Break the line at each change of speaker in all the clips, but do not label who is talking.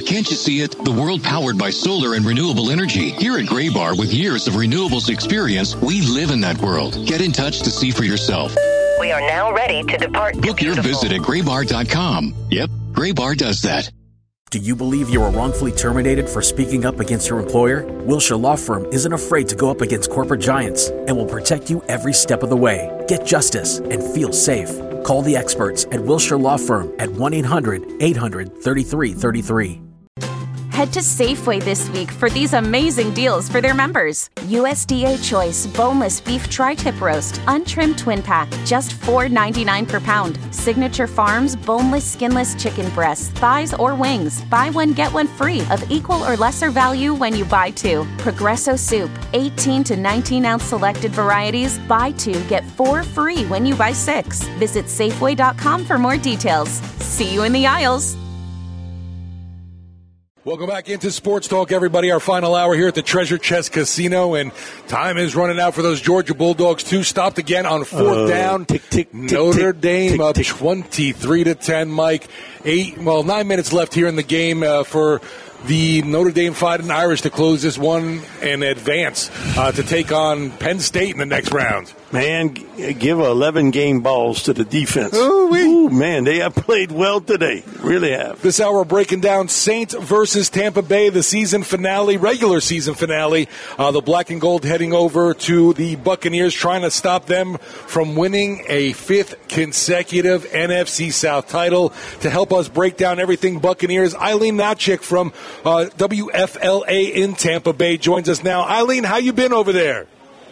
can't you see it? The world powered by solar and renewable energy. Here at Graybar, with years of renewables experience, we live in that world. Get in touch to see for yourself.
We are now ready to depart.
Book your visit at graybar.com. Yep, Graybar does that.
Do you believe you were wrongfully terminated for speaking up against your employer? Wilshire Law Firm isn't afraid to go up against corporate giants and will protect you every step of the way. Get justice and feel safe. Call the experts at Wilshire Law Firm at 1-800-800-3333.
Head to Safeway this week for these amazing deals for their members. USDA Choice Boneless Beef Tri-Tip Roast, Untrimmed Twin Pack, just $4.99 per pound. Signature Farms Boneless Skinless Chicken Breasts, Thighs, or Wings. Buy one, get one free of equal or lesser value when you buy two. Progresso Soup, 18 to 19-ounce selected varieties. Buy two, get four free when you buy six. Visit Safeway.com for more details. See you in the aisles.
Welcome back into Sports Talk, everybody. Our final hour here at the Treasure Chest Casino, and time is running out for those Georgia Bulldogs, too. Stopped again on fourth down. Notre Dame up 23-10, Mike. 9 minutes left here in the game for the Notre Dame Fighting Irish to close this one and advance to take on Penn State in the next round.
Man, give 11-game balls to the defense. Ooh, man, they have played well today. Really have.
This hour, breaking down Saints versus Tampa Bay, the season finale, regular season finale. The black and gold heading over to the Buccaneers, trying to stop them from winning a fifth consecutive NFC South title. To help us break down everything Buccaneers, Eileen Natchik from WFLA in Tampa Bay joins us now. Eileen, how you been over there?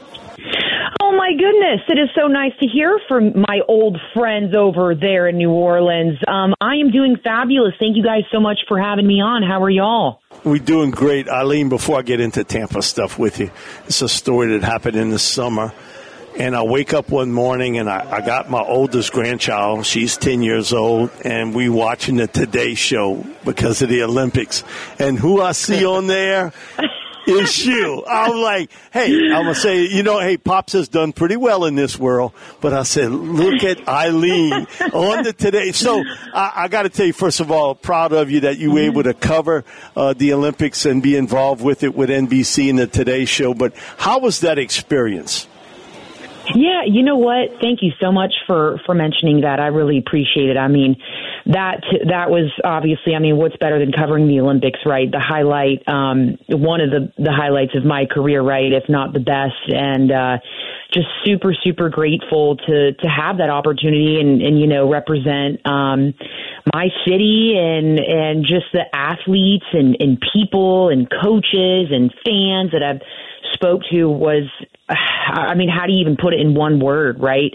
Oh, my goodness. It is so nice to hear from my old friends over there in New Orleans. I am doing fabulous. Thank you guys so much for having me on. How are y'all?
We're doing great. Eileen, before I get into Tampa stuff with you, it's a story that happened in the summer. And I wake up one morning, and I got my oldest grandchild. She's 10 years old, and we watching the Today Show because of the Olympics. And who I see on there is you. I'm like, hey, I'm going to say, hey, Pops has done pretty well in this world. But I said, look at Eileen on the Today. So I got to tell you, first of all, proud of you that you were able to cover the Olympics and be involved with it with NBC and the Today Show. But how was that experience?
Yeah, you know what? Thank you so much for mentioning that. I really appreciate it. I mean, that was obviously, what's better than covering the Olympics, right? The highlight, one of the highlights of my career, right? If not the best. And just super, super grateful to have that opportunity and represent my city and just the athletes and people and coaches and fans that I've spoke to was, how do you even put it in one word, right?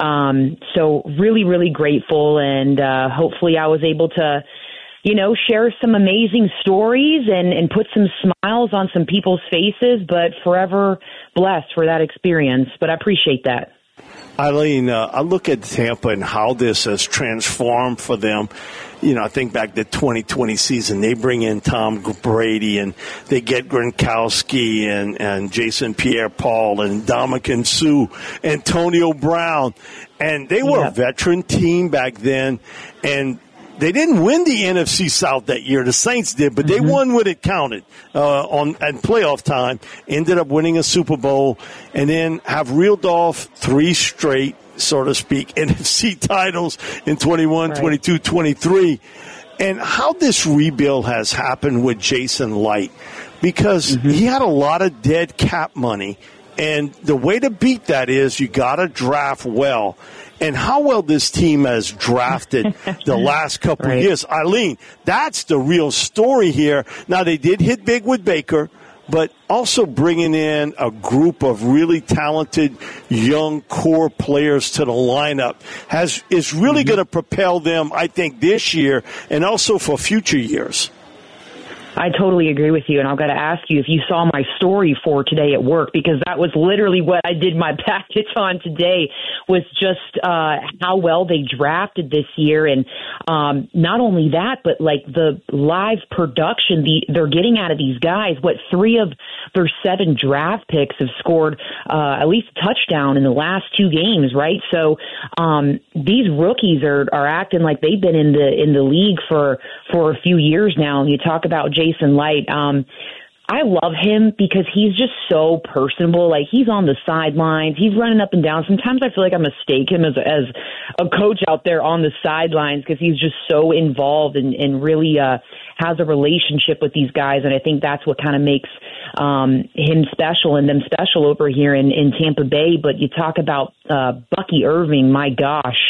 So really, really grateful, and hopefully I was able to, share some amazing stories and put some smiles on some people's faces, but forever blessed for that experience. But I appreciate that.
Eileen, I look at Tampa and how this has transformed for them. I think back to the 2020 season, they bring in Tom Brady and they get Gronkowski and Jason Pierre-Paul and Ndamukong Suh, Antonio Brown. And they were a veteran team back then. And they didn't win the NFC South that year. The Saints did, but they won when it counted at playoff time. Ended up winning a Super Bowl and then have reeled off 3 straight, so to speak, NFC titles in 21, 22, 23. And how this rebuild has happened with Jason Light, because he had a lot of dead cap money. And the way to beat that is you got to draft well. And how well this team has drafted the last couple of years. Eileen, that's the real story here. Now, they did hit big with Baker, but also bringing in a group of really talented young core players to the lineup is really going to propel them, I think, this year and also for future years.
I totally agree with you, and I've got to ask you if you saw my story for today at work, because that was literally what I did my package on today, was just how well they drafted this year, and not only that, but like the live production they're getting out of these guys. What, 3 of their 7 draft picks have scored at least a touchdown in the last 2 games, right? So these rookies are acting like they've been in the league for a few years now. And you talk about Jason Light. I love him because he's just so personable. Like, he's on the sidelines, he's running up and down. Sometimes I feel like I mistake him as a coach out there on the sidelines, because he's just so involved and really has a relationship with these guys. And I think that's what kind of makes him special and them special over here in Tampa Bay. But you talk about Bucky Irving, my gosh.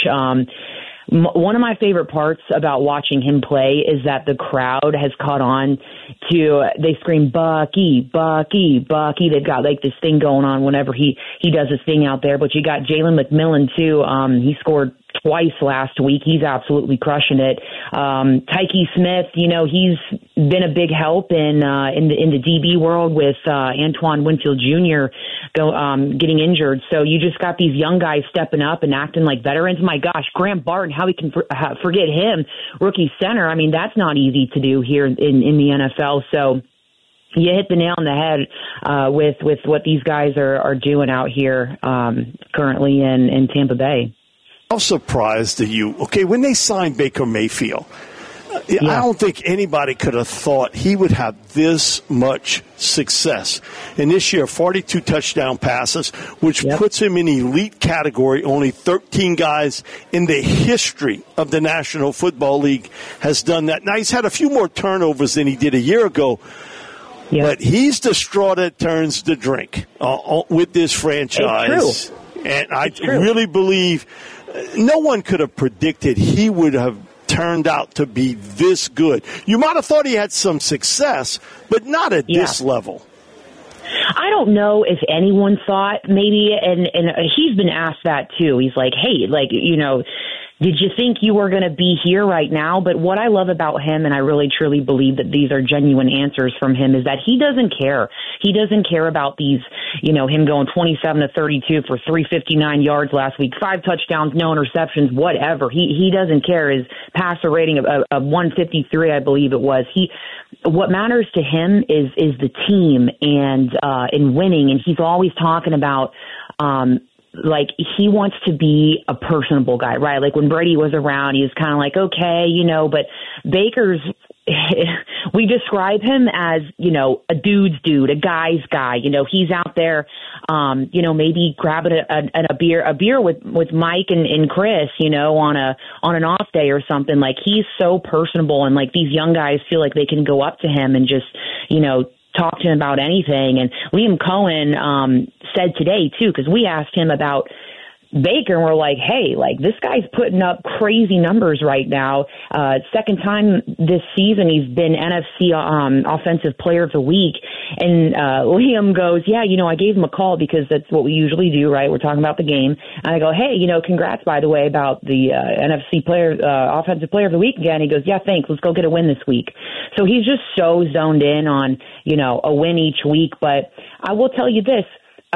One of my favorite parts about watching him play is that the crowd has caught on to, they scream, Bucky, Bucky, Bucky. They've got like this thing going on whenever he does his thing out there. But you got Jalen McMillan too. He scored twice last week. He's absolutely crushing it. Tyke Smith, he's been a big help in the DB world with Antoine Winfield Jr. Getting injured. So you just got these young guys stepping up and acting like veterans. My gosh, Graham Barton, how we can forget him, rookie center. I mean, that's not easy to do here in the NFL. So you hit the nail on the head with what these guys are doing out here currently in Tampa Bay.
How surprised are you? Okay, when they signed Baker Mayfield, I don't think anybody could have thought he would have this much success. And this year, 42 touchdown passes, which puts him in elite category. Only 13 guys in the history of the National Football League has done that. Now, he's had a few more turnovers than he did a year ago. Yep. But he's the straw that turns the drink with this franchise. And I really believe no one could have predicted he would have turned out to be this good. You might have thought he had some success, but not at this level.
I don't know if anyone thought, maybe, and he's been asked that too. He's like, hey, did you think you were going to be here right now? But what I love about him, and I really truly believe that these are genuine answers from him, is that he doesn't care. He doesn't care about these, him going 27 to 32 for 359 yards last week, 5 touchdowns, no interceptions, whatever. He doesn't care. His passer rating of 153, I believe it was. What matters to him is the team and in winning, and he's always talking about he wants to be a personable guy, right? Like when Brady was around, he was kind of like, okay, but Baker's, we describe him as, a dude's dude, a guy's guy. He's out there, maybe grabbing a beer with Mike and Chris, on an off day or something. Like, he's so personable, and like these young guys feel like they can go up to him and just, talk to him about anything. And Liam Cohen said today, too, because we asked him about Baker, and we're like, hey, this guy's putting up crazy numbers right now. Second time this season he's been NFC Offensive Player of the Week. And Liam goes, I gave him a call because that's what we usually do, right? We're talking about the game. And I go, hey, congrats, by the way, about the NFC Offensive Player of the Week again. He goes, yeah, thanks. Let's go get a win this week. So he's just so zoned in on, a win each week. But I will tell you this,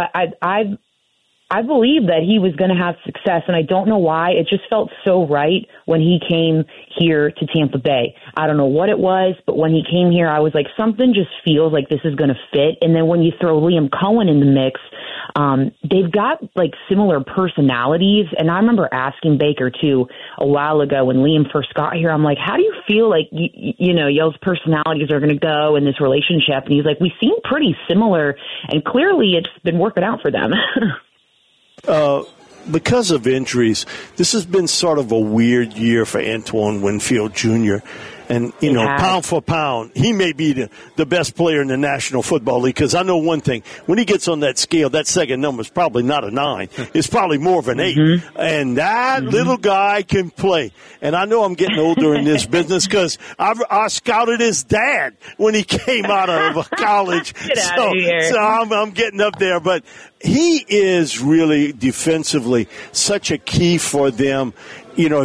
I believe that he was going to have success, and I don't know why. It just felt so right when he came here to Tampa Bay. I don't know what it was, but when he came here, I was like, something just feels like this is going to fit. And then when you throw Liam Cohen in the mix, they've got similar personalities. And I remember asking Baker too a while ago when Liam first got here, I'm like, how do you feel like, y'all's personalities are going to go in this relationship? And he's like, we seem pretty similar, and clearly it's been working out for them.
Because of injuries, this has been sort of a weird year for Antoine Winfield Jr. And, pound for pound, he may be the best player in the National Football League, because I know one thing. When he gets on that scale, that second number is probably not a 9. It's probably more of an 8. Mm-hmm. And that little guy can play. And I know I'm getting older in this business because I scouted his dad when he came out of college. So I'm getting up there. But he is really defensively such a key for them.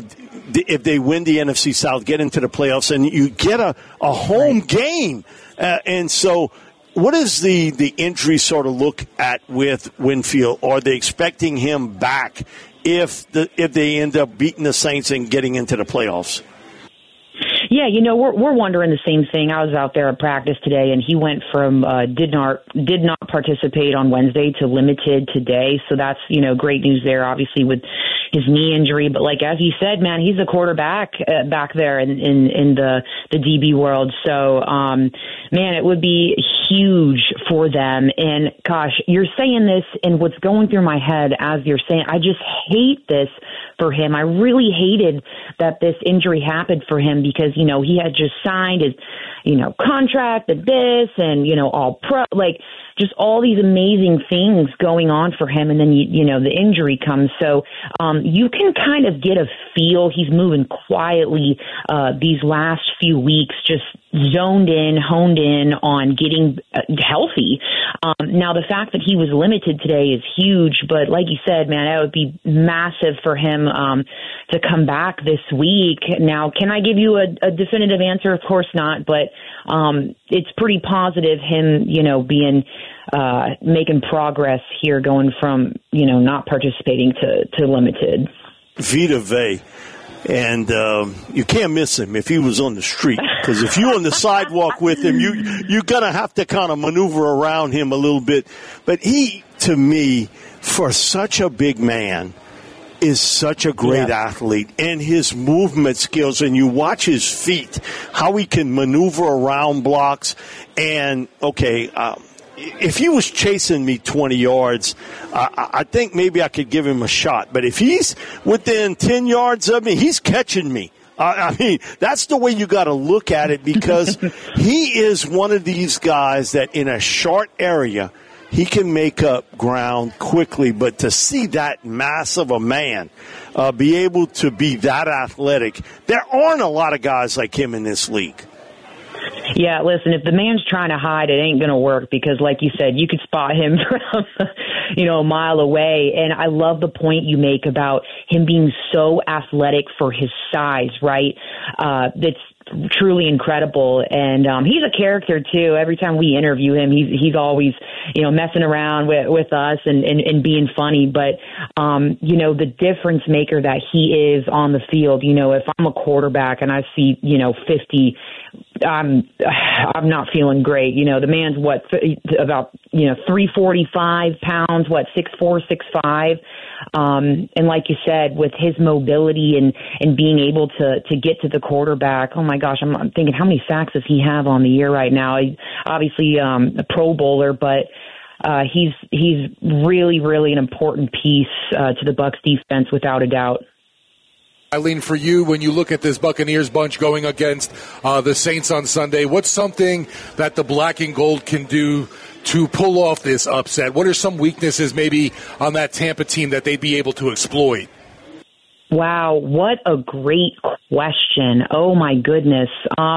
if they win the NFC South, get into the playoffs, and you get a home game. And so what does the injury sort of look at with Winfield? Are they expecting him back if they end up beating the Saints and getting into the playoffs?
Yeah, we're wondering the same thing. I was out there at practice today, and he went from did not participate on Wednesday to limited today. So that's great news there. Obviously with his knee injury, but like as you said, man, he's a quarterback back there in the DB world. So man, it would be huge for them. And gosh, you're saying this, and what's going through my head as you're saying, I just hate this for him. I really hated that this injury happened for him because, he had just signed his, contract at this and, all pro, like just all these amazing things going on for him. And then, the injury comes. So you can kind of get a feel. He's moving quietly these last few weeks, just honed in on getting healthy. Now, the fact that he was limited today is huge, but like you said, man, that would be massive for him to come back this week. Now, can I give you a definitive answer? Of course not, but it's pretty positive him, being making progress here, going from, not participating to limited.
Vita Vea. And you can't miss him if he was on the street, because if you're on the sidewalk with him, you're going to have to kind of maneuver around him a little bit. But he, to me, for such a big man, is such a great athlete, and his movement skills, and you watch his feet, how he can maneuver around blocks. And, if he was chasing me 20 yards, I think maybe I could give him a shot. But if he's within 10 yards of me, he's catching me. I mean, that's the way you got to look at it, because he is one of these guys that in a short area, he can make up ground quickly. But to see that mass of a man be able to be that athletic, there aren't a lot of guys like him in this league.
Yeah, listen, if the man's trying to hide, it ain't going to work, because like you said, you could spot him from, a mile away. And I love the point you make about him being so athletic for his size, right? That's truly incredible. And he's a character too. Every time we interview him, he's always, messing around with us and being funny. But, the difference maker that he is on the field, if I'm a quarterback and I see, 50, I'm not feeling great. The man's about 345 pounds, 6'4", 6'5". And like you said, with his mobility and being able to get to the quarterback, oh my gosh, I'm thinking, how many sacks does he have on the year right now? He's obviously a Pro Bowler, but he's really, really an important piece to the Bucs defense, without a doubt.
Eileen, for you, when you look at this Buccaneers bunch going against the Saints on Sunday, what's something that the black and gold can do to pull off this upset? What are some weaknesses maybe on that Tampa team that they'd be able to exploit?
Wow, what a great question. Oh, my goodness.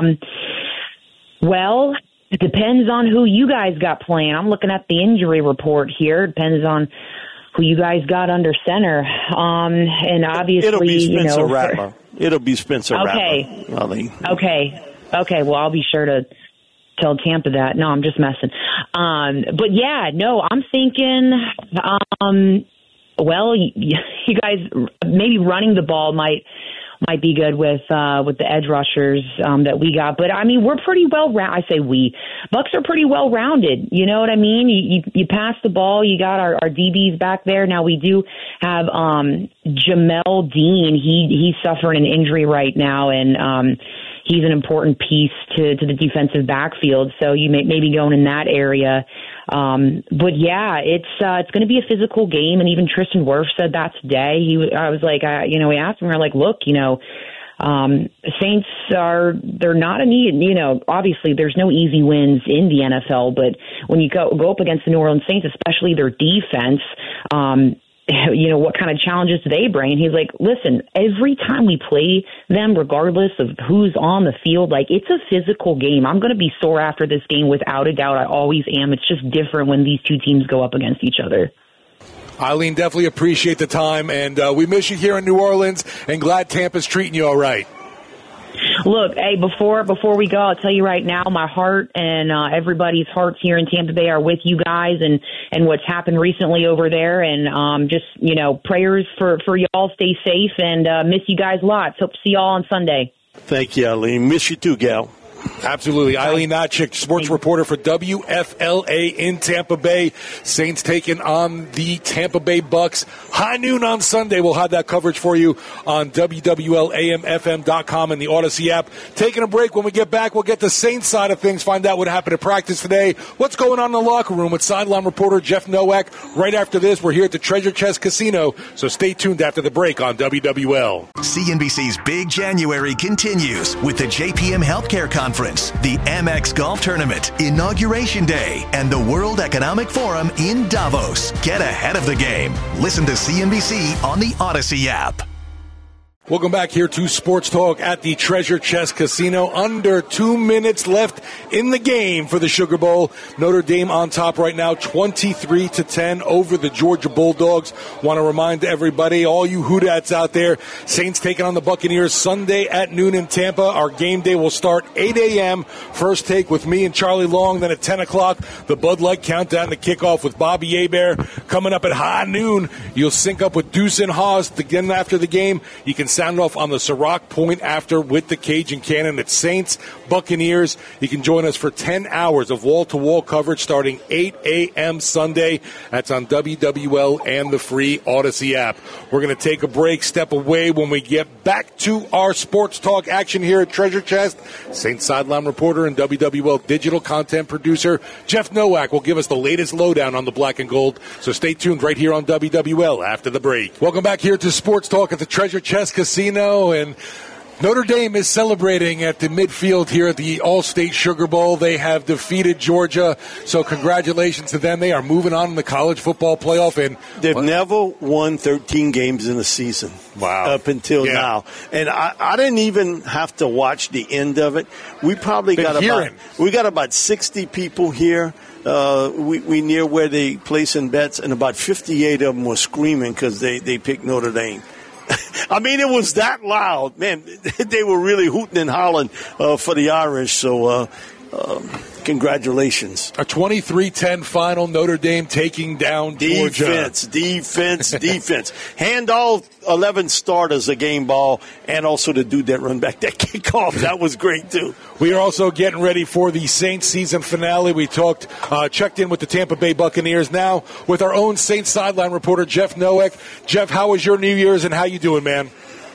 Well, it depends on who you guys got playing. I'm looking at the injury report here. It depends on who you guys got under center. And obviously,
it'll be Spencer Rattler. It'll be Spencer
Rattler.
Okay.
Okay. Well, I'll be sure to tell Tampa that. No, I'm just messing. But yeah, no, I'm thinking, well, you guys maybe running the ball might be good with the edge rushers that we got. But I mean, we're pretty well rounded. I say we. Bucs are pretty well rounded. You know what I mean? You pass the ball. You got our DBs back there. Now we do have Jamel Dean. He's suffering an injury right now, and he's an important piece to the defensive backfield. So you may be going in that area. But yeah, it's going to be a physical game. And even Tristan Wirfs said that today. We asked him, we're like, look, Saints they're not obviously there's no easy wins in the NFL, but when you go up against the New Orleans Saints, especially their defense, what kind of challenges do they bring? And he's like, listen, every time we play them, regardless of who's on the field, it's a physical game. I'm going to be sore after this game, without a doubt. I always am. It's just different when these two teams go up against each other.
Eileen, definitely appreciate the time, and we miss you here in New Orleans, and glad Tampa's treating you all right.
Look, hey, before we go, I'll tell you right now, my heart and everybody's hearts here in Tampa Bay are with you guys and what's happened recently over there. And just, prayers for y'all. Stay safe and miss you guys lots. Hope to see y'all on Sunday.
Thank you, Eileen. Miss you too, gal.
Absolutely. Eileen Notchick, sports reporter for WFLA in Tampa Bay. Saints taking on the Tampa Bay Bucks. High noon on Sunday. We'll have that coverage for you on WWLAMFM.com and the Odyssey app. Taking a break. When we get back, we'll get the Saints side of things, find out what happened at practice today, what's going on in the locker room with sideline reporter Jeff Nowak. Right after this, we're here at the Treasure Chest Casino, so stay tuned after the break on WWL.
CNBC's Big January continues with the JPM Healthcare Conference, the Amex Golf Tournament, Inauguration Day, and the World Economic Forum in Davos. Get ahead of the game. Listen to CNBC on the Odyssey app.
Welcome back here to Sports Talk at the Treasure Chest Casino. Under 2 minutes left in the game for the Sugar Bowl. Notre Dame on top right now, 23-10 over the Georgia Bulldogs. Want to remind everybody, all you Hoodats out there, Saints taking on the Buccaneers Sunday at noon in Tampa. Our game day will start 8 a.m. First take with me and Charlie Long. Then at 10 o'clock, the Bud Light Countdown to kickoff with Bobby Hebert. Coming up at high noon, you'll sync up with Deuce and Haas. Again, after the game, you can sound off on the Ciroc Point after with the Cajun Cannon at Saints, Buccaneers. You can join us for 10 hours of wall-to-wall coverage starting 8 a.m. Sunday. That's on WWL and the free Odyssey app. We're going to take a break, step away. When we get back to our Sports Talk action here at Treasure Chest, Saints sideline reporter and WWL digital content producer Jeff Nowak will give us the latest lowdown on the black and gold. So stay tuned right here on WWL after the break. Welcome back here to Sports Talk at the Treasure Chest Casino, and Notre Dame is celebrating at the midfield here at the Allstate Sugar Bowl. They have defeated Georgia, so congratulations to them. They are moving on in the college football playoff. And
they've never won 13 games in a season.
Wow.
Up until now. And I didn't even have to watch the end of it. We probably got about 60 people here. We near where they placing bets, and about 58 of them were screaming because they picked Notre Dame. I mean, it was that loud. Man, they were really hooting and hollering for the Irish. So congratulations.
A 23-10 final, Notre Dame taking down Georgia.
Defense. Hand all 11 starters a game ball, and also the dude that run back that kickoff. That was great, too.
We are also getting ready for the Saints season finale. We checked in with the Tampa Bay Buccaneers now with our own Saints sideline reporter, Jeff Nowak. Jeff, how was your New Year's, and how you doing, man?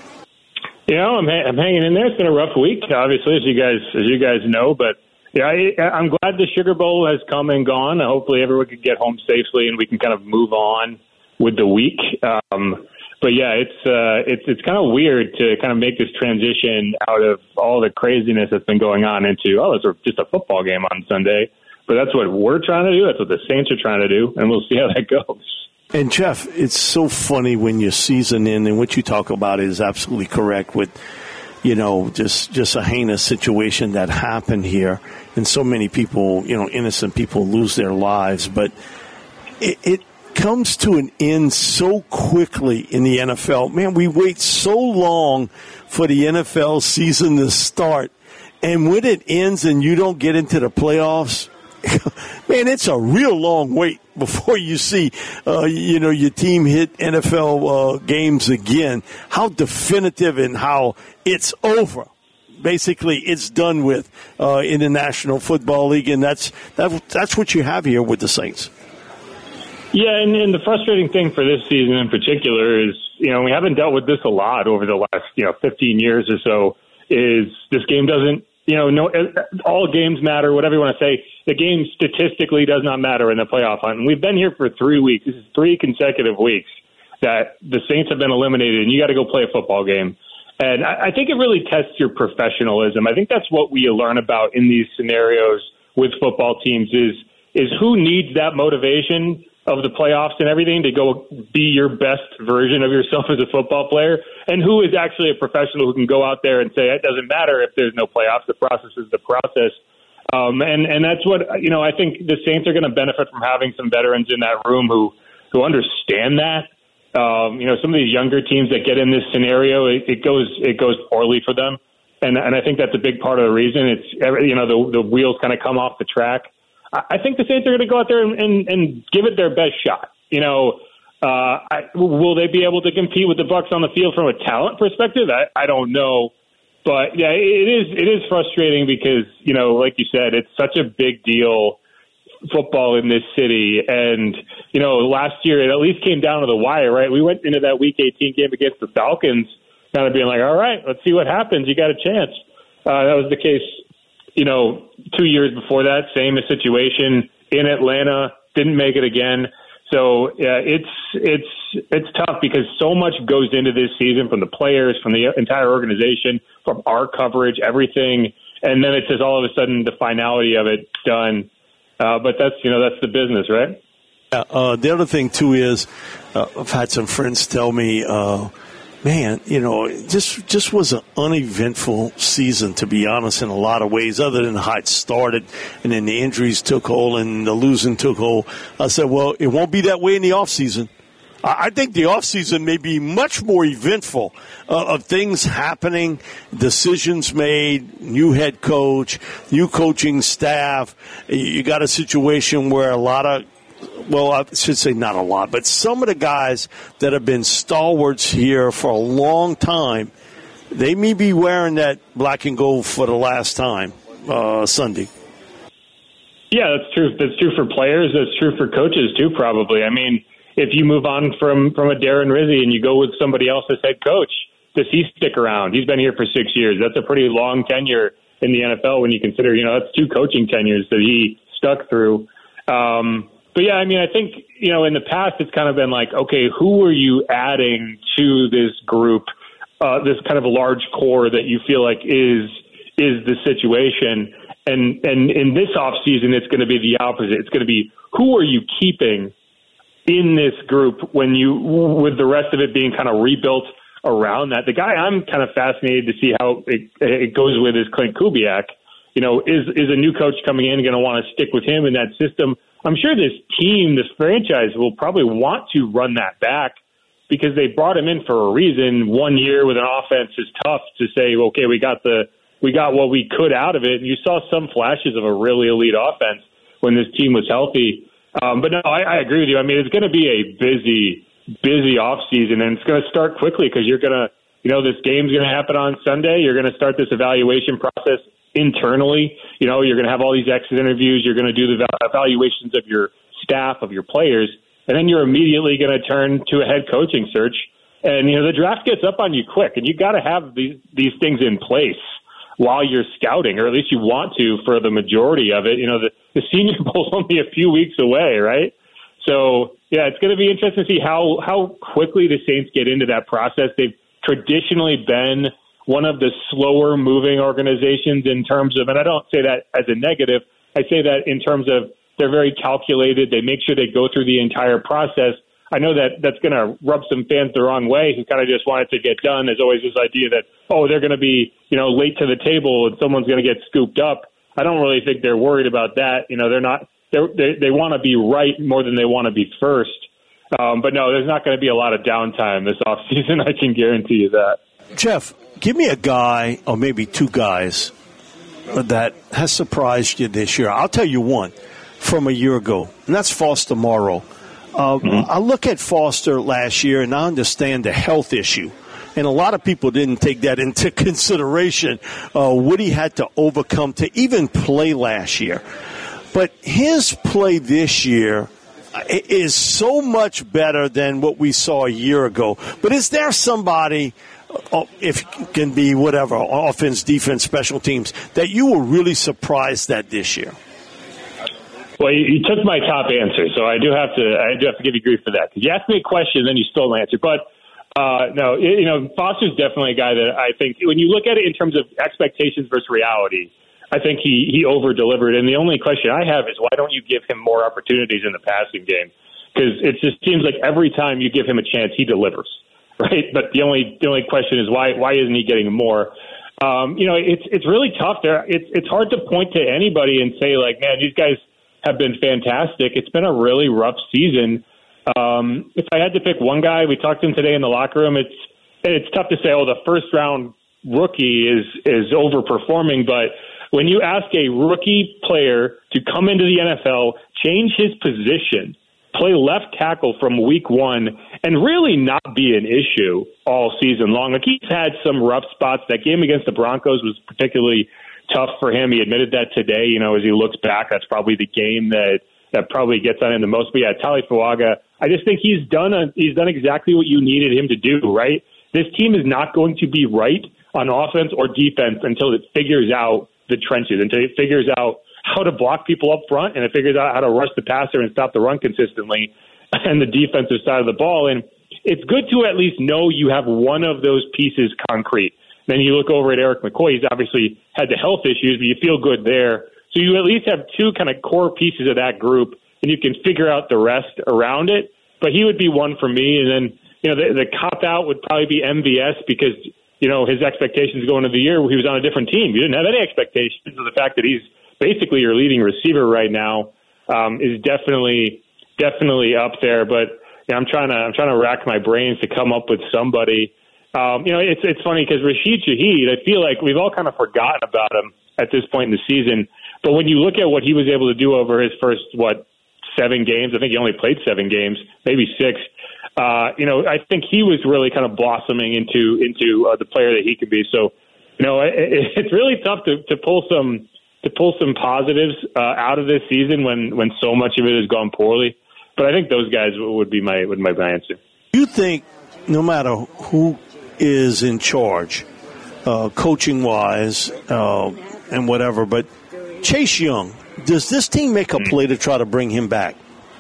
I'm hanging in there. It's been a rough week, obviously, as you guys know, but yeah, I'm glad the Sugar Bowl has come and gone. Hopefully everyone can get home safely and we can kind of move on with the week. But yeah, it's kind of weird to kind of make this transition out of all the craziness that's been going on into, it's just a football game on Sunday. But that's what we're trying to do. That's what the Saints are trying to do, and we'll see how that goes.
And Jeff, it's so funny when you season in, and what you talk about is absolutely correct with, just a heinous situation that happened here, and so many people, innocent people lose their lives. But it comes to an end so quickly in the NFL. Man, we wait so long for the NFL season to start, and when it ends and you don't get into the playoffs, man, it's a real long wait before you see, your team hit NFL games again. How definitive and how it's over. Basically, it's done with in the National Football League, and that's what you have here with the Saints.
Yeah, and the frustrating thing for this season in particular is, we haven't dealt with this a lot over the last, 15 years or so, is this game doesn't, all games matter, whatever you want to say. The game statistically does not matter in the playoff hunt. And we've been here for 3 weeks. This is 3 consecutive weeks that the Saints have been eliminated, and you got to go play a football game. And I think it really tests your professionalism. I think that's what we learn about in these scenarios with football teams is who needs that motivation of the playoffs and everything to go be your best version of yourself as a football player, and who is actually a professional who can go out there and say, it doesn't matter if there's no playoffs, the process is the process. And that's what, I think the Saints are going to benefit from having some veterans in that room who understand that. Some of these younger teams that get in this scenario, it goes poorly for them. And I think that's a big part of the reason. It's, the wheels kind of come off the track. I think the Saints are going to go out there and give it their best shot. Will they be able to compete with the Bucs on the field from a talent perspective? I don't know. But, yeah, it is frustrating because, like you said, it's such a big deal, football in this city. And, last year it at least came down to the wire, right? We went into that Week 18 game against the Falcons kind of being like, all right, let's see what happens. You got a chance. That was the case, 2 years before that, same situation in Atlanta, didn't make it again. So yeah, it's tough because so much goes into this season from the players, from the entire organization, from our coverage, everything. And then it's just all of a sudden the finality of it done. But that's the business, right?
The other thing too is I've had some friends tell me, man, just was an uneventful season, to be honest, in a lot of ways, other than how it started and then the injuries took hold and the losing took hold. I said, well, it won't be that way in the offseason. I think the offseason may be much more eventful of things happening, decisions made, new head coach, new coaching staff. You got a situation where I should say not a lot, but some of the guys that have been stalwarts here for a long time, they may be wearing that black and gold for the last time Sunday.
Yeah, that's true. That's true for players. That's true for coaches, too, probably. I mean, if you move on from a Darren Rizzi and you go with somebody else as head coach, does he stick around? He's been here for 6 years. That's a pretty long tenure in the NFL when you consider, that's 2 coaching tenures that he stuck through. But, yeah, I mean, I think, in the past it's kind of been like, okay, who are you adding to this group, this kind of a large core that you feel like is the situation? And in this offseason, it's going to be the opposite. It's going to be who are you keeping in this group with the rest of it being kind of rebuilt around that? The guy I'm kind of fascinated to see how it goes with is Clint Kubiak. Is a new coach coming in going to want to stick with him in that system? I'm sure this team, this franchise, will probably want to run that back because they brought him in for a reason. 1 year with an offense is tough to say, okay, we got what we could out of it. And you saw some flashes of a really elite offense when this team was healthy. But no, I agree with you. I mean, it's going to be a busy off season, and it's going to start quickly because you're going to, this game's going to happen on Sunday. You're going to start this evaluation process internally. You're going to have all these exit interviews. You're going to do the evaluations of your staff, of your players, and then you're immediately going to turn to a head coaching search. And, the draft gets up on you quick, and you got to have these things in place while you're scouting, or at least you want to for the majority of it. The Senior Bowl is only a few weeks away, right? So, yeah, it's going to be interesting to see how quickly the Saints get into that process. They've traditionally been one of the slower moving organizations in terms of, and I don't say that as a negative, I say that in terms of they're very calculated. They make sure they go through the entire process. I know that's going to rub some fans the wrong way who kind of just want it to get done. There's always this idea that, they're going to be, late to the table and someone's going to get scooped up. I don't really think they're worried about that. They're not, they want to be right more than they want to be first. But no, there's not going to be a lot of downtime this offseason. I can guarantee you that.
Jeff, give me a guy or maybe 2 guys that has surprised you this year. I'll tell you one from a year ago, and that's Foster Moreau. I look at Foster last year, and I understand the health issue. And a lot of people didn't take that into consideration, what he had to overcome to even play last year. But his play this year is so much better than what we saw a year ago. But is there somebody, if it can be whatever, offense, defense, special teams, that you were really surprised at this year?
Well, you took my top answer, so I do have to give you grief for that. Because you asked me a question, then you stole an answer. But no, Foster's definitely a guy that I think when you look at it in terms of expectations versus reality, I think he over-delivered. And the only question I have is why don't you give him more opportunities in the passing game? Because it just seems like every time you give him a chance, he delivers, right? But the only question is why isn't he getting more? It's really tough there. It's hard to point to anybody and say like, man, these guys have been fantastic. It's been a really rough season. If I had to pick one guy, we talked to him today in the locker room. It's tough to say, the first round rookie is overperforming, but when you ask a rookie player to come into the NFL, change his position, play left tackle from week one, and really not be an issue all season long. Like, he's had some rough spots. That game against the Broncos was particularly tough for him. He admitted that today. As he looks back, that's probably the game that probably gets on him the most. But yeah, Talifuaga, I just think he's done exactly what you needed him to do, right? This team is not going to be right on offense or defense until it figures out the trenches, until it figures out how to block people up front, and it figures out how to rush the passer and stop the run consistently and the defensive side of the ball. And it's good to at least know you have one of those pieces concrete. Then you look over at Eric McCoy. He's obviously had the health issues, but you feel good there. So you at least have two kind of core pieces of that group, and you can figure out the rest around it. But he would be one for me. And then, the cop-out would probably be MVS because, his expectations going into the year, he was on a different team. You didn't have any expectations of the fact that he's basically your leading receiver right now, is definitely up there. But I'm trying to rack my brains to come up with somebody. It's funny because Rashid Shaheed, I feel like we've all kind of forgotten about him at this point in the season. But when you look at what he was able to do over his first, 7 games, I think he only played 7 games, maybe 6. I think he was really kind of blossoming into the player that he could be. So, it's really tough to pull some positives out of this season when so much of it has gone poorly. But I think those guys would be my answer.
You think no matter who is in charge, coaching wise and whatever, but Chase Young, does this team make a play to try to bring him back?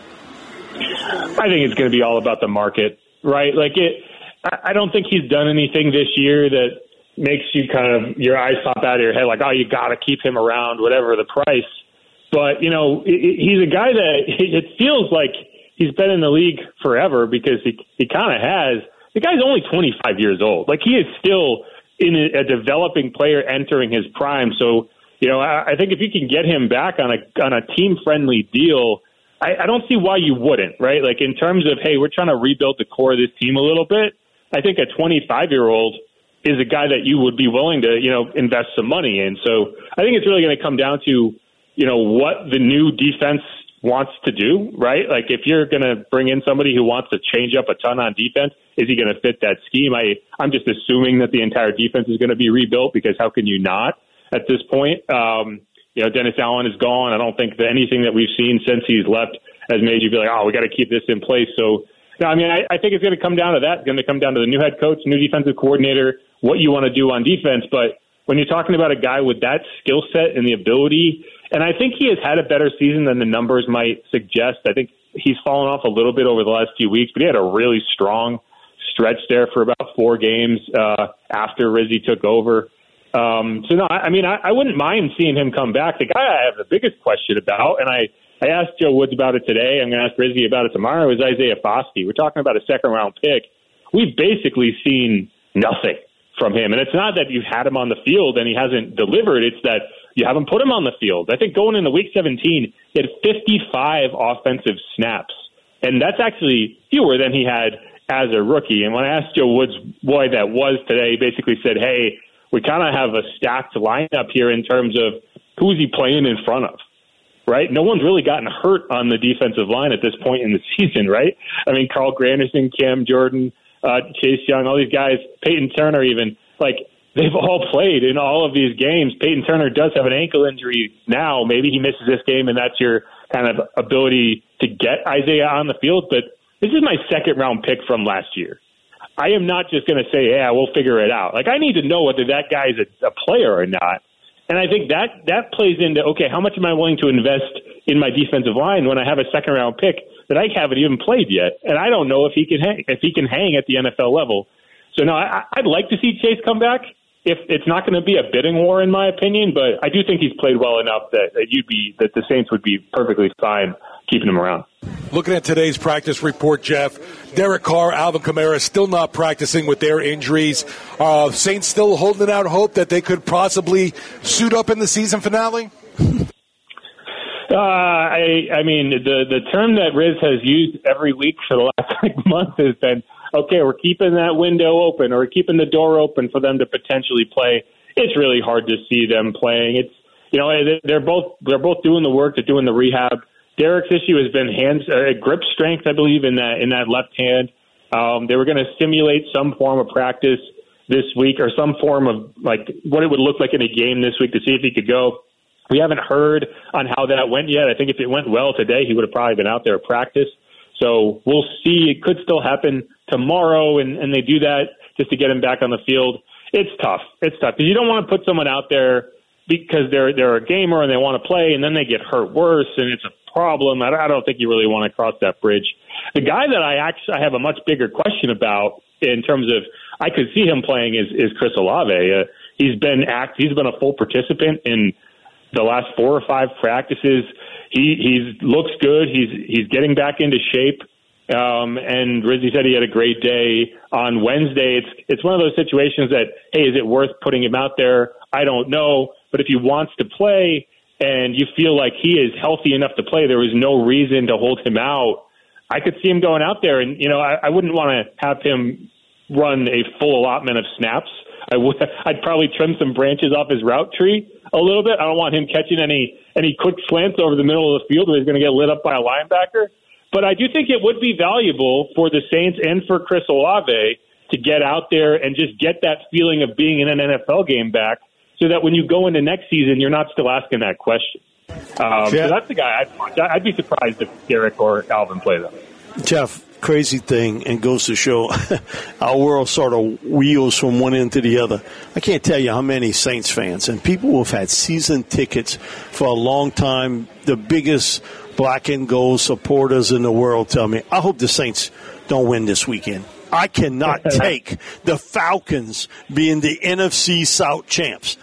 I think it's going to be all about the market, right? I don't think he's done anything this year that makes you kind of your eyes pop out of your head, like, oh, you got to keep him around, whatever the price. But he's a guy that it feels like he's been in the league forever because he kind of has. The guy's only 25 years old. Like, he is still in a developing player entering his prime. So, I think if you can get him back on a team-friendly deal, I don't see why you wouldn't, right? Like, in terms of, hey, we're trying to rebuild the core of this team a little bit, I think a 25-year-old is a guy that you would be willing to, invest some money in. So I think it's really going to come down to, what the new defense wants to do, right? Like, if you're going to bring in somebody who wants to change up a ton on defense, is he going to fit that scheme? I'm just assuming that the entire defense is going to be rebuilt because how can you not at this point? Dennis Allen is gone. I don't think that anything that we've seen since he's left has made you be like, oh, we got to keep this in place. So, I think it's going to come down to that. It's going to come down to the new head coach, new defensive coordinator, what you want to do on defense. But when you're talking about a guy with that skill set and the ability, and I think he has had a better season than the numbers might suggest. I think he's fallen off a little bit over the last few weeks, but he had a really strong stretch there for about 4 games after Rizzi took over. I wouldn't mind seeing him come back. The guy I have the biggest question about, and I asked Joe Woods about it today, I'm going to ask Rizzi about it tomorrow, is Isaiah Foskey. We're talking about a second-round pick. We've basically seen nothing from him. And it's not that you've had him on the field and he hasn't delivered. It's that you haven't put him on the field. I think going into Week 17, he had 55 offensive snaps. And that's actually fewer than he had as a rookie. And when I asked Joe Woods why that was today, he basically said, hey, we kind of have a stacked lineup here in terms of who's he playing in front of, right? No one's really gotten hurt on the defensive line at this point in the season, right? I mean, Carl Granderson, Cam Jordan, Chase Young, all these guys, Peyton Turner even, like, they've all played in all of these games. Peyton Turner does have an ankle injury now. Maybe he misses this game, and that's your kind of ability to get Isaiah on the field. But this is my second-round pick from last year. I am not just going to say, yeah, we'll figure it out. Like, I need to know whether that guy is a player or not. And I think that plays into, okay, how much am I willing to invest in my defensive line when I have a second-round pick that I haven't even played yet? And I don't know if he can hang at the NFL level. So, no, I'd like to see Chase come back. If it's not going to be a bidding war, in my opinion, but I do think he's played well enough that the Saints would be perfectly fine keeping him around.
Looking at today's practice report, Jeff, Derek Carr, Alvin Kamara still not practicing with their injuries. Saints still holding out hope that they could possibly suit up in the season finale?
I mean, the term that Riz has used every week for the last month has been, okay, we're keeping that window open, or we're keeping the door open for them to potentially play. It's really hard to see them playing. It's, they're both doing the work, they're doing the rehab. Derek's issue has been grip strength, I believe, in that left hand. They were going to simulate some form of practice this week, or some form of like what it would look like in a game this week, to see if he could go. We haven't heard on how that went yet. I think if it went well today, he would have probably been out there at practice. So we'll see. It could still happen tomorrow, and they do that just to get him back on the field. It's tough. It's tough because you don't want to put someone out there because they're a gamer and they want to play, and then they get hurt worse, and it's a problem. I don't think you really want to cross that bridge. The guy that I have a much bigger question about in terms of I could see him playing is Chris Olave. He's been a full participant in the last 4 or 5 practices. He looks good. He's getting back into shape. And Rizzy said he had a great day on Wednesday. It's one of those situations that, hey, is it worth putting him out there? I don't know. But if he wants to play and you feel like he is healthy enough to play, there is no reason to hold him out. I could see him going out there, and I wouldn't want to have him run a full allotment of snaps. I'd probably trim some branches off his route tree a little bit. I don't want him catching any quick slants over the middle of the field where he's going to get lit up by a linebacker. But I do think it would be valuable for the Saints and for Chris Olave to get out there and just get that feeling of being in an NFL game back, so that when you go into next season, you're not still asking that question. So that's the guy I'd be surprised if Derek or Alvin play them.
Jeff, crazy thing, and goes to show our world sort of wheels from one end to the other. I can't tell you how many Saints fans and people who have had season tickets for a long time, the biggest black and gold supporters in the world, tell me, I hope the Saints don't win this weekend. I cannot take the Falcons being the NFC South champs.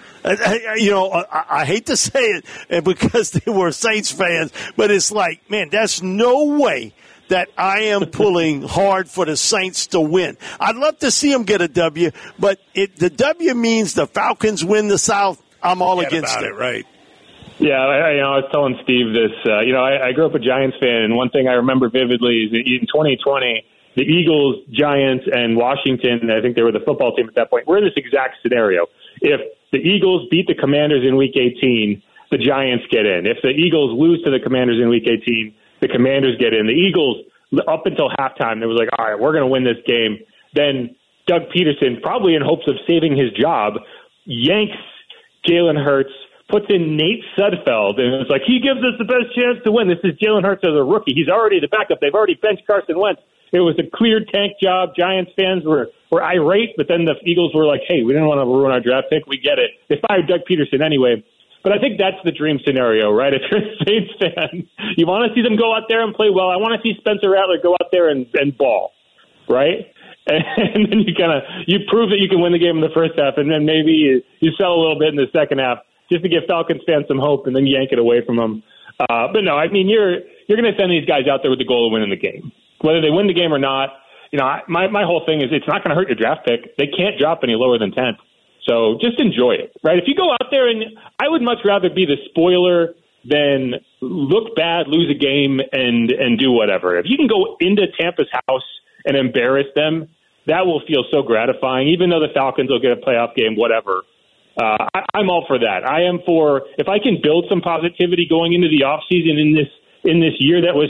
I hate to say it because they were Saints fans, but it's like, man, there's no way that I am pulling hard for the Saints to win. I'd love to see them get a W, but the W means the Falcons win the South. I'm all against it.
Right.
Yeah, I was telling Steve this. I grew up a Giants fan, and one thing I remember vividly is in 2020, the Eagles, Giants, and Washington, I think they were the football team at that point, were in this exact scenario. If the Eagles beat the Commanders in Week 18, the Giants get in. If the Eagles lose to the Commanders in Week 18, the Commanders get in. The Eagles, up until halftime, they was like, all right, we're going to win this game. Then Doug Peterson, probably in hopes of saving his job, yanks Jalen Hurts, puts in Nate Sudfeld, and it's like, he gives us the best chance to win. This is Jalen Hurts as a rookie. He's already the backup. They've already benched Carson Wentz. It was a clear tank job. Giants fans were irate, but then the Eagles were like, hey, we didn't want to ruin our draft pick. We get it. They fired Doug Peterson anyway. But I think that's the dream scenario, right? If you're a Saints fan, you want to see them go out there and play well. I want to see Spencer Rattler go out there and ball, right? And then you prove that you can win the game in the first half, and then maybe you sell a little bit in the second half just to give Falcons fans some hope, and then yank it away from them. But no, I mean, you're going to send these guys out there with the goal of winning the game. Whether they win the game or not, my whole thing is it's not going to hurt your draft pick. They can't drop any lower than 10th. So just enjoy it, right? If you go out there, and I would much rather be the spoiler than look bad, lose a game, and do whatever. If you can go into Tampa's house and embarrass them, that will feel so gratifying, even though the Falcons will get a playoff game, whatever. I'm all for that. I am for, if I can build some positivity going into the offseason in this year that was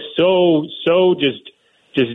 so just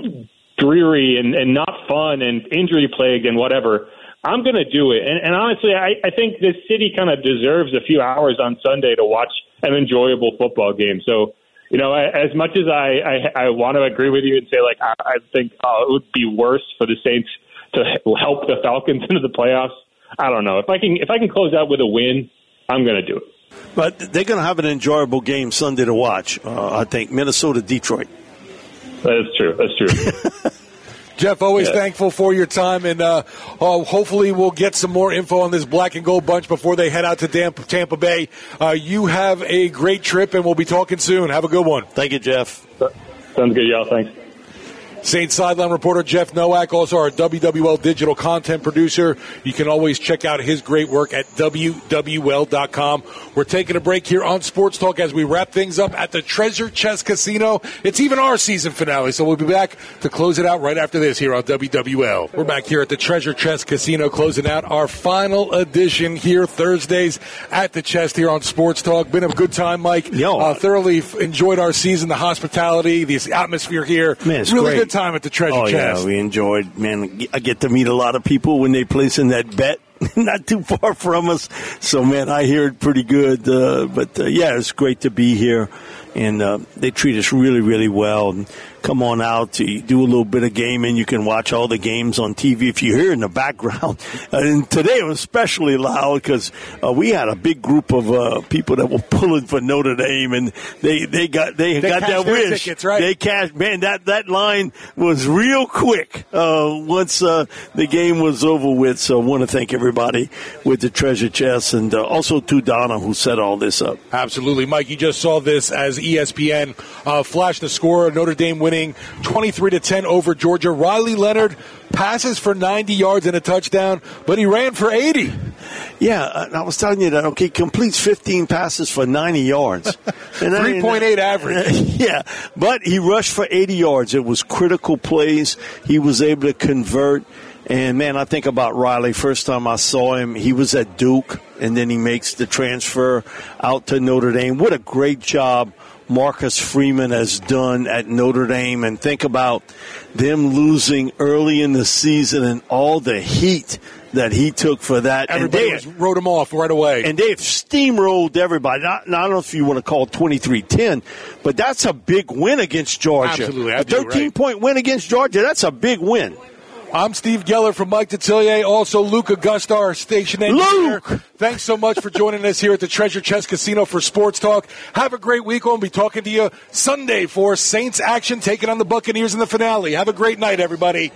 dreary and not fun and injury plagued and whatever, I'm going to do it. And honestly, I think this city kind of deserves a few hours on Sunday to watch an enjoyable football game. So, as much as I want to agree with you and say, like, I think it would be worse for the Saints to help the Falcons into the playoffs, I don't know. If I can close out with a win, I'm going to do it.
But they're going to have an enjoyable game Sunday to watch, I think, Minnesota-Detroit.
That's true.
Jeff, always thankful for your time, and hopefully we'll get some more info on this black and gold bunch before they head out to Tampa Bay. You have a great trip, and we'll be talking soon. Have a good one.
Thank you, Jeff.
Sounds good, y'all. Thanks.
Saints sideline reporter Jeff Nowak, also our WWL digital content producer. You can always check out his great work at WWL.com. We're taking a break here on Sports Talk as we wrap things up at the Treasure Chest Casino. It's even our season finale, so we'll be back to close it out right after this here on WWL. We're back here at the Treasure Chest Casino, closing out our final edition here Thursdays at the Chest here on Sports Talk. Been a good time, Mike. Thoroughly enjoyed our season, the hospitality, the atmosphere here.
Man, it's
really
great.
Good time at the Treasure Chest.
Yeah, we enjoyed. Man, I get to meet a lot of people when they place in that bet. Not too far from us. So, man, I hear it pretty good. But it's great to be here. And they treat us really, really well. And come on out to do a little bit of gaming. You can watch all the games on TV if you hear in the background. And today it was especially loud because we had a big group of people that were pulling for Notre Dame, and they got that wish.
Tickets, right?
They cashed. Man, that line was real quick once the game was over with. So I want to thank everybody with the Treasure Chest, and also to Donna who set all this up.
Absolutely. Mike, you just saw this as ESPN flashed the score. Notre Dame winning 23-10 over Georgia. Riley Leonard passes for 90 yards and a touchdown, but he ran for 80.
Yeah, I was telling you that, okay, completes 15 passes for 90 yards.
3.8 average.
Yeah, but he rushed for 80 yards. It was critical plays. He was able to convert. And, man, I think about Riley. First time I saw him, he was at Duke, and then he makes the transfer out to Notre Dame. What a great job Marcus Freeman has done at Notre Dame. And think about them losing early in the season and all the heat that he took for that.
Everybody wrote him off right away.
And they've steamrolled everybody. I don't know if you want to call it 23-10, but that's a big win against Georgia.
Absolutely.
A 13-point win against Georgia, that's a big win.
I'm Steve Geller from Mike Detillier, also Luke Augusta, our station engineer.
Luke!
Thanks so much for joining us here at the Treasure Chest Casino for Sports Talk. Have a great week. We'll be talking to you Sunday for Saints action, taking on the Buccaneers in the finale. Have a great night, everybody.